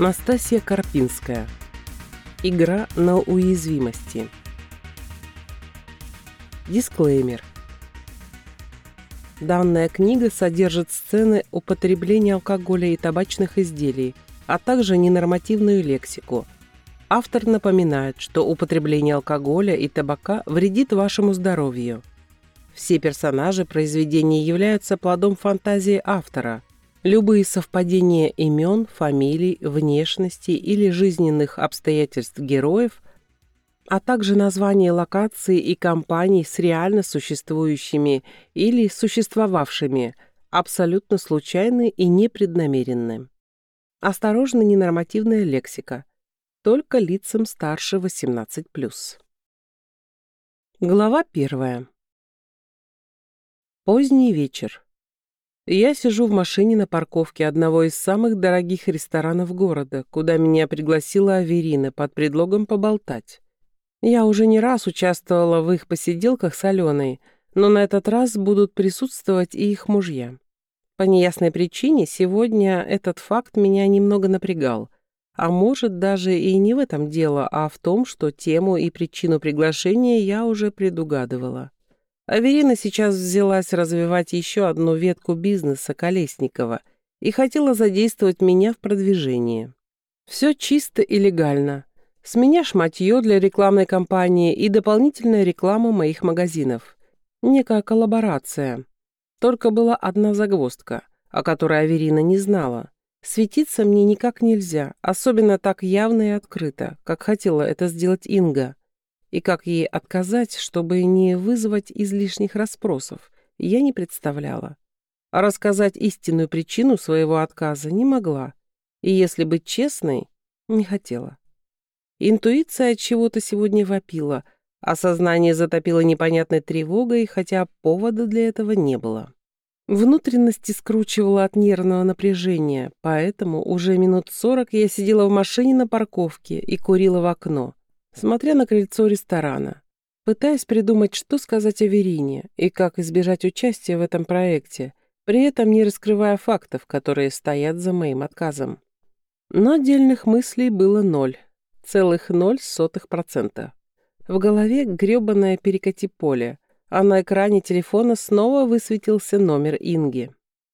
Настасья Карпинская. Игра на уязвимости. Дисклеймер. Данная книга содержит сцены употребления алкоголя и табачных изделий, а также ненормативную лексику. Автор напоминает, что употребление алкоголя и табака вредит вашему здоровью. Все персонажи произведения являются плодом фантазии автора. Любые совпадения имен, фамилий, внешности или жизненных обстоятельств героев, а также названия локаций и компаний с реально существующими или существовавшими, абсолютно случайны и непреднамеренны. Осторожно, ненормативная лексика. Только лицам старше 18+. Глава 1. Поздний вечер. Я сижу в машине на парковке одного из самых дорогих ресторанов города, куда меня пригласила Аверина под предлогом поболтать. Я уже не раз участвовала в их посиделках с Аленой, но на этот раз будут присутствовать и их мужья. По неясной причине сегодня этот факт меня немного напрягал. А может, даже и не в этом дело, а в том, что тему и причину приглашения я уже предугадывала. Аверина сейчас взялась развивать еще одну ветку бизнеса Колесникова и хотела задействовать меня в продвижении. Все чисто и легально. С меня шматье для рекламной кампании и дополнительная реклама моих магазинов. Некая коллаборация. Только была одна загвоздка, о которой Аверина не знала. Светиться мне никак нельзя, особенно так явно и открыто, как хотела это сделать Инга. И как ей отказать, чтобы не вызвать излишних расспросов, я не представляла. А рассказать истинную причину своего отказа не могла. И если быть честной, не хотела. Интуиция от чего-то сегодня вопила, а сознание затопило непонятной тревогой, хотя повода для этого не было. Внутренности скручивало от нервного напряжения, поэтому уже минут 40 я сидела в машине на парковке и курила в окно, смотря на крыльцо ресторана, пытаясь придумать, что сказать Аверине и как избежать участия в этом проекте, при этом не раскрывая фактов, которые стоят за моим отказом. Но отдельных мыслей было 0,0%. В голове грёбаное перекати-поле, а на экране телефона снова высветился номер Инги.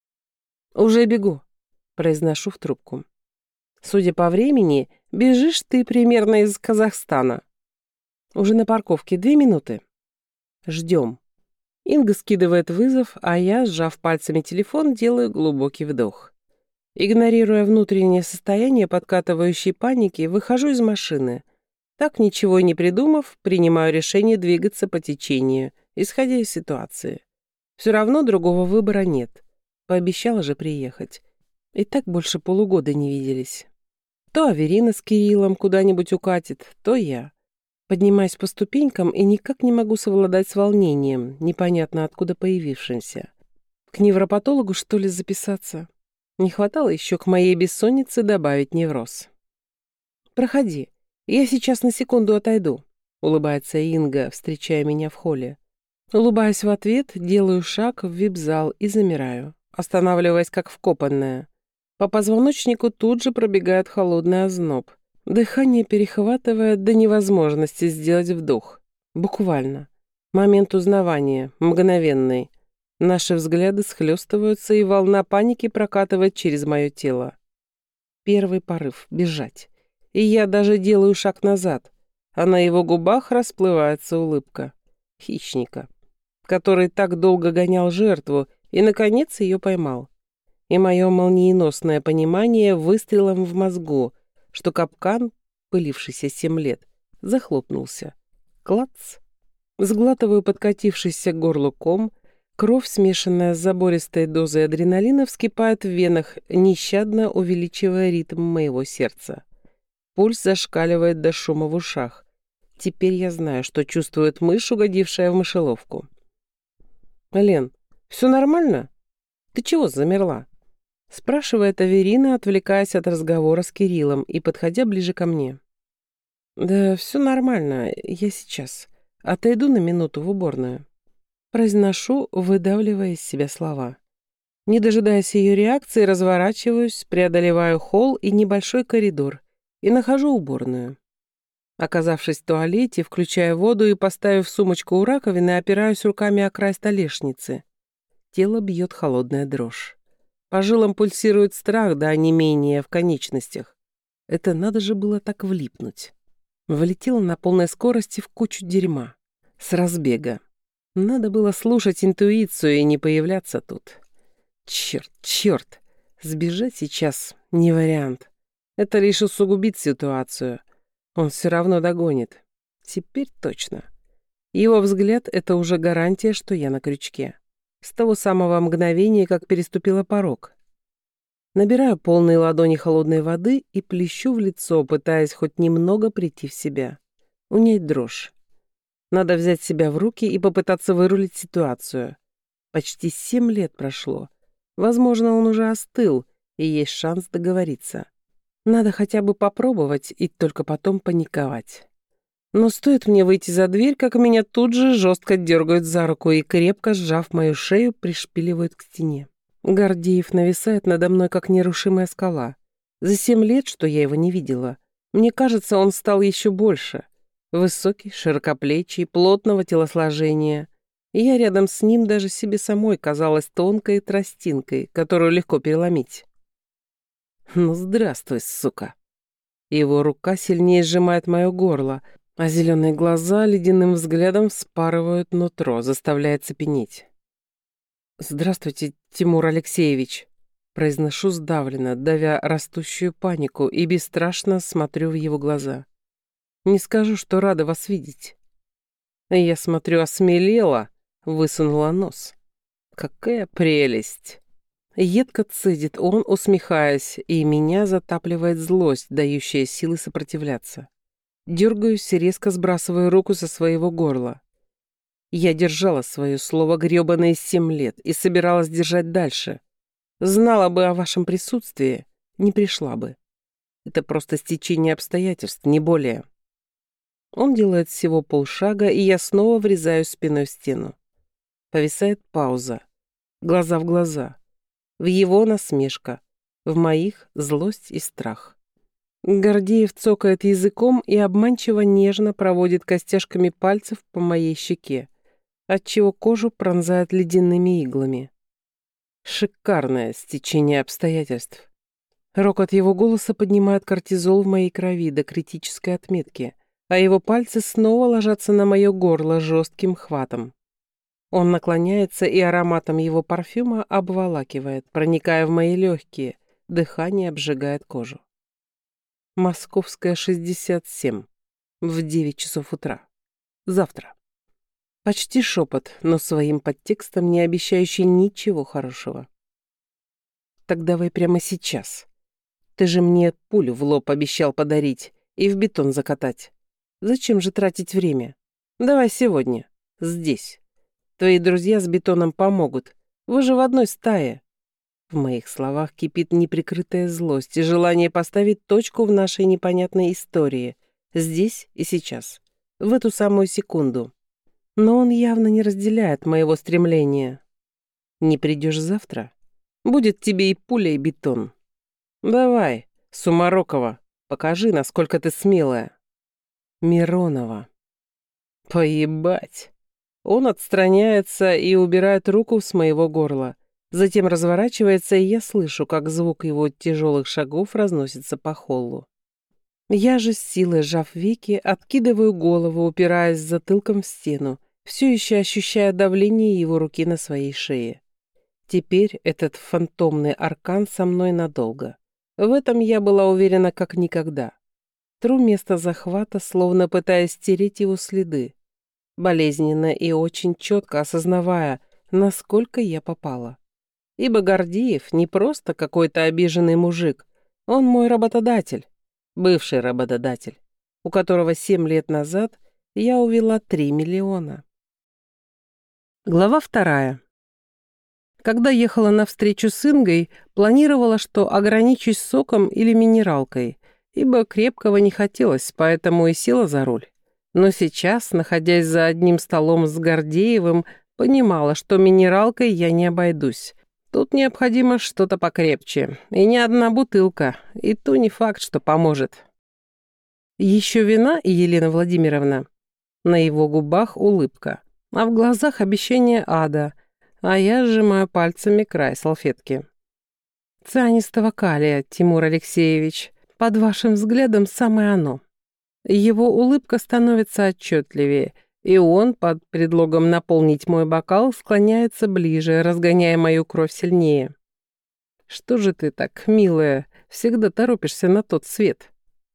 «Уже бегу», — произношу в трубку. «Судя по времени, бежишь ты примерно из Казахстана. Уже на парковке 2 минуты. Ждем». Инга скидывает вызов, а я, сжав пальцами телефон, делаю глубокий вдох. Игнорируя внутреннее состояние подкатывающей паники, выхожу из машины. Так, ничего не придумав, принимаю решение двигаться по течению, исходя из ситуации. Все равно другого выбора нет. Пообещала же приехать. И так больше полугода не виделись. То Аверина с Кириллом куда-нибудь укатит, то я. Поднимаюсь по ступенькам и никак не могу совладать с волнением, непонятно откуда появившимся. К невропатологу, что ли, записаться? Не хватало еще к моей бессоннице добавить невроз. «Проходи, я сейчас на секунду отойду», — улыбается Инга, встречая меня в холле. Улыбаясь в ответ, делаю шаг в вип-зал и замираю, останавливаясь как вкопанная. По позвоночнику тут же пробегает холодный озноб. Дыхание перехватывает до невозможности сделать вдох. Буквально. Момент узнавания, мгновенный. Наши взгляды схлестываются, и волна паники прокатывает через мое тело. Первый порыв — бежать. И я даже делаю шаг назад, а на его губах расплывается улыбка. Хищника, который так долго гонял жертву и, наконец, ее поймал. И мое молниеносное понимание выстрелом в мозгу, что капкан, пылившийся 7 лет, захлопнулся. Клац. Сглатываю подкатившийся к горлу ком, кровь, смешанная с забористой дозой адреналина, вскипает в венах, нещадно увеличивая ритм моего сердца. Пульс зашкаливает до шума в ушах. Теперь я знаю, что чувствует мышь, угодившая в мышеловку. «Лен, все нормально? Ты чего замерла?» Спрашивает Аверина, отвлекаясь от разговора с Кириллом и подходя ближе ко мне. «Да все нормально, я сейчас. Отойду на минуту в уборную». Произношу, выдавливая из себя слова. Не дожидаясь ее реакции, разворачиваюсь, преодолеваю холл и небольшой коридор и нахожу уборную. Оказавшись в туалете, включаю воду и, поставив сумочку у раковины, опираюсь руками о край столешницы. Тело бьет холодная дрожь. По жилам пульсирует страх до онемения в конечностях. Это надо же было так влипнуть. Влетела на полной скорости в кучу дерьма. С разбега. Надо было слушать интуицию и не появляться тут. Черт. Сбежать сейчас не вариант. Это лишь усугубит ситуацию. Он все равно догонит. Теперь точно. Его взгляд — это уже гарантия, что я на крючке. С того самого мгновения, как переступила порог. Набираю полные ладони холодной воды и плещу в лицо, пытаясь хоть немного прийти в себя. Унять дрожь. Надо взять себя в руки и попытаться вырулить ситуацию. Почти 7 лет прошло. Возможно, он уже остыл, и есть шанс договориться. Надо хотя бы попробовать и только потом паниковать. Но стоит мне выйти за дверь, как меня тут же жестко дергают за руку и, крепко сжав мою шею, пришпиливают к стене. Гордеев нависает надо мной, как нерушимая скала. За 7 лет, что я его не видела, мне кажется, он стал еще больше. Высокий, широкоплечий, плотного телосложения. И я рядом с ним даже себе самой казалась тонкой тростинкой, которую легко переломить. Ну, здравствуй, сука. Его рука сильнее сжимает мое горло, а зеленые глаза ледяным взглядом вспарывают нутро, заставляя цепенеть. «Здравствуйте, Тимур Алексеевич», — произношу сдавленно, давя растущую панику, и бесстрашно смотрю в его глаза. «Не скажу, что рада вас видеть». Я смотрю, осмелела, высунула нос. «Какая прелесть!» Едко цедит он, усмехаясь, и меня затапливает злость, дающая силы сопротивляться. Дергаюсь и резко сбрасываю руку со своего горла. Я держала свое слово грёбаные 7 лет и собиралась держать дальше. Знала бы о вашем присутствии, не пришла бы. Это просто стечение обстоятельств, не более. Он делает всего полшага, и я снова врезаюсь спиной в стену. Повисает пауза. Глаза в глаза. В его насмешка. В моих злость и страх. Гордеев цокает языком и обманчиво нежно проводит костяшками пальцев по моей щеке, отчего кожу пронзает ледяными иглами. Шикарное стечение обстоятельств. Рокот его голоса поднимает кортизол в моей крови до критической отметки, а его пальцы снова ложатся на мое горло жестким хватом. Он наклоняется, и ароматом его парфюма обволакивает, проникая в мои легкие, дыхание обжигает кожу. Московская, 67. В 9 часов утра. Завтра. Почти шепот, но своим подтекстом не обещающий ничего хорошего. Так давай прямо сейчас. Ты же мне пулю в лоб обещал подарить и в бетон закатать. Зачем же тратить время? Давай сегодня. Здесь. Твои друзья с бетоном помогут. Вы же в одной стае. В моих словах кипит неприкрытая злость и желание поставить точку в нашей непонятной истории. Здесь и сейчас. В эту самую секунду. Но он явно не разделяет моего стремления. Не придешь завтра? Будет тебе и пуля, и бетон. Давай, Сумарокова, покажи, насколько ты смелая. Миронова. Поебать. Он отстраняется и убирает руку с моего горла. Затем разворачивается, и я слышу, как звук его тяжелых шагов разносится по холлу. Я же с силой, сжав веки, откидываю голову, упираясь затылком в стену, все еще ощущая давление его руки на своей шее. Теперь этот фантомный аркан со мной надолго. В этом я была уверена как никогда. Тру место захвата, словно пытаясь стереть его следы. Болезненно и очень четко осознавая, насколько я попала. Ибо Гордеев не просто какой-то обиженный мужик, он мой работодатель, бывший работодатель, у которого 7 лет назад я увела 3 миллиона. Глава 2. Когда ехала на встречу с Ингой, планировала, что ограничусь соком или минералкой, ибо крепкого не хотелось, поэтому и села за руль. Но сейчас, находясь за одним столом с Гордеевым, понимала, что минералкой я не обойдусь. Тут необходимо что-то покрепче. И не одна бутылка. И то не факт, что поможет. Еще вина, Елена Владимировна?» На его губах улыбка, а в глазах обещание ада, а я сжимаю пальцами край салфетки. «Цианистого калия, Тимур Алексеевич. Под вашим взглядом самое оно». Его улыбка становится отчетливее, и он, под предлогом наполнить мой бокал, склоняется ближе, разгоняя мою кровь сильнее. «Что же ты так, милая, всегда торопишься на тот свет?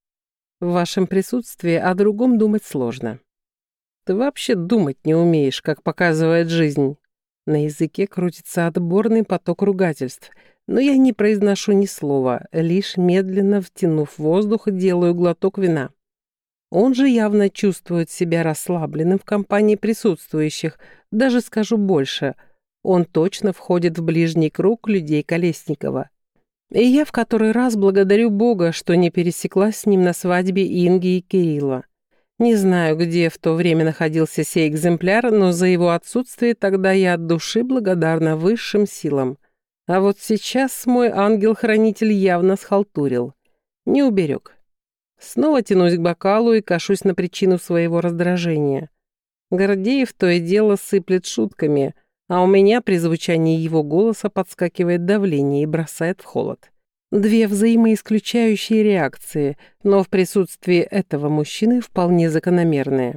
В вашем присутствии о другом думать сложно. Ты вообще думать не умеешь, как показывает жизнь». На языке крутится отборный поток ругательств, но я не произношу ни слова, лишь медленно втянув воздух, делаю глоток вина. Он же явно чувствует себя расслабленным в компании присутствующих, даже скажу больше, он точно входит в ближний круг людей Колесникова. И я в который раз благодарю Бога, что не пересеклась с ним на свадьбе Инги и Кирилла. Не знаю, где в то время находился сей экземпляр, но за его отсутствие тогда я от души благодарна высшим силам. А вот сейчас мой ангел-хранитель явно схалтурил. Не уберег. Снова тянусь к бокалу и кашусь на причину своего раздражения. Гордеев то и дело сыплет шутками, а у меня при звучании его голоса подскакивает давление и бросает в холод. Две взаимоисключающие реакции, но в присутствии этого мужчины вполне закономерные.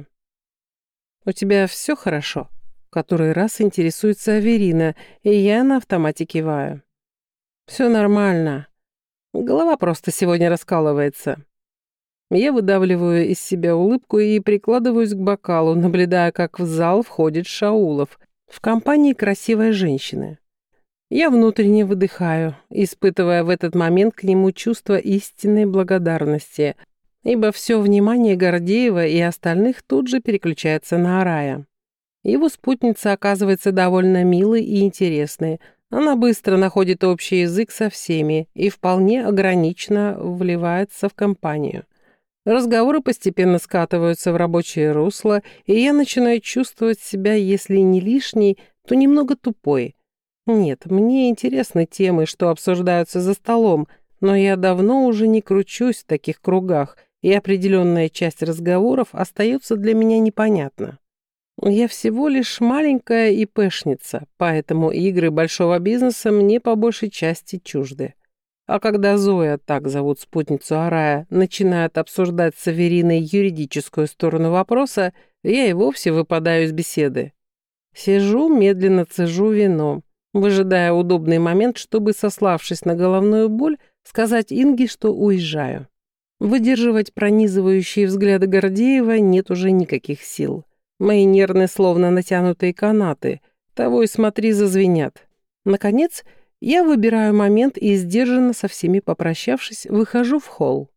«У тебя все хорошо?» Который раз интересуется Аверина, и я на автомате киваю. «Все нормально. Голова просто сегодня раскалывается». Я выдавливаю из себя улыбку и прикладываюсь к бокалу, наблюдая, как в зал входит Шаулов в компании красивой женщины. Я внутренне выдыхаю, испытывая в этот момент к нему чувство истинной благодарности, ибо все внимание Гордеева и остальных тут же переключается на Арая. Его спутница оказывается довольно милой и интересной. Она быстро находит общий язык со всеми и вполне ограниченно вливается в компанию. Разговоры постепенно скатываются в рабочее русло, и я начинаю чувствовать себя, если не лишней, то немного тупой. Нет, мне интересны темы, что обсуждаются за столом, но я давно уже не кручусь в таких кругах, и определенная часть разговоров остается для меня непонятна. Я всего лишь маленькая ИПшница, поэтому игры большого бизнеса мне по большей части чужды. А когда Зоя, так зовут спутницу Арая, начинает обсуждать с Авериной юридическую сторону вопроса, я и вовсе выпадаю из беседы. Сижу, медленно цежу вино, выжидая удобный момент, чтобы, сославшись на головную боль, сказать Инге, что уезжаю. Выдерживать пронизывающие взгляды Гордеева нет уже никаких сил. Мои нервы словно натянутые канаты, того и смотри, зазвенят. Наконец, я выбираю момент и, сдержанно со всеми попрощавшись, выхожу в холл.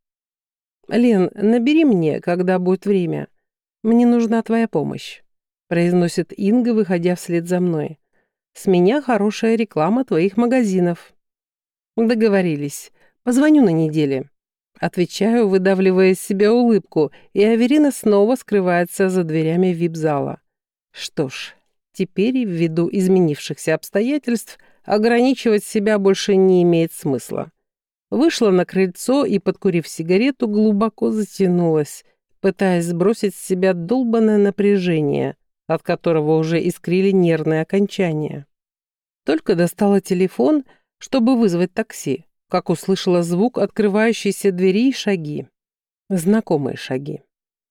«Лен, набери мне, когда будет время. Мне нужна твоя помощь», — произносит Инга, выходя вслед за мной. «С меня хорошая реклама твоих магазинов». «Договорились. Позвоню на неделе». Отвечаю, выдавливая из себя улыбку, и Аверина снова скрывается за дверями вип-зала. Что ж, теперь, ввиду изменившихся обстоятельств, ограничивать себя больше не имеет смысла. Вышла на крыльцо и, подкурив сигарету, глубоко затянулась, пытаясь сбросить с себя долбанное напряжение, от которого уже искрили нервные окончания. Только достала телефон, чтобы вызвать такси, как услышала звук открывающейся двери и шаги. Знакомые шаги.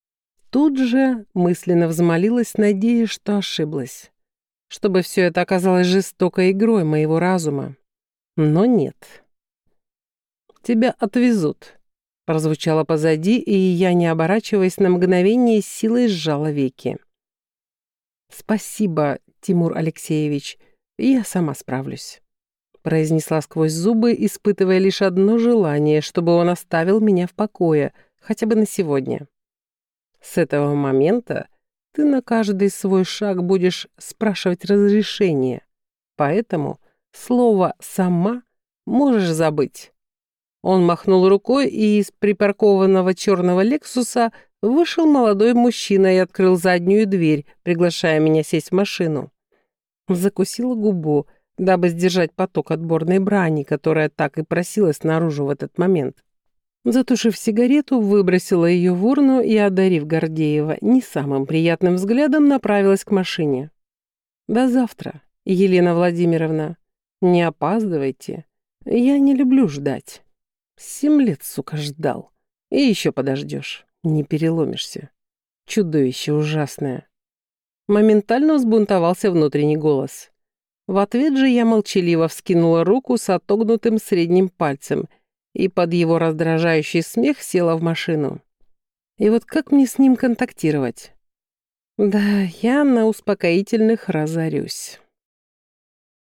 Тут же мысленно взмолилась, надеясь, что ошиблась. Чтобы все это оказалось жестокой игрой моего разума. Но нет. «Тебя отвезут», — прозвучало позади, и я, не оборачиваясь на мгновение, с силой сжала веки. «Спасибо, Тимур Алексеевич, я сама справлюсь», — произнесла сквозь зубы, испытывая лишь одно желание, чтобы он оставил меня в покое, хотя бы на сегодня. «С этого момента ты на каждый свой шаг будешь спрашивать разрешение, поэтому слово «сама» можешь забыть». Он махнул рукой, и из припаркованного черного «Лексуса» вышел молодой мужчина и открыл заднюю дверь, приглашая меня сесть в машину. Закусила губу, дабы сдержать поток отборной брани, которая так и просилась наружу в этот момент. Затушив сигарету, выбросила ее в урну и, одарив Гордеева не самым приятным взглядом, направилась к машине. «До завтра, Елена Владимировна. Не опаздывайте. Я не люблю ждать. 7 лет, сука, ждал. И еще подождешь. Не переломишься. Чудовище ужасное». Моментально взбунтовался внутренний голос. В ответ же я молчаливо вскинула руку с отогнутым средним пальцем и под его раздражающий смех села в машину. И вот как мне с ним контактировать? Да, я на успокоительных разорюсь.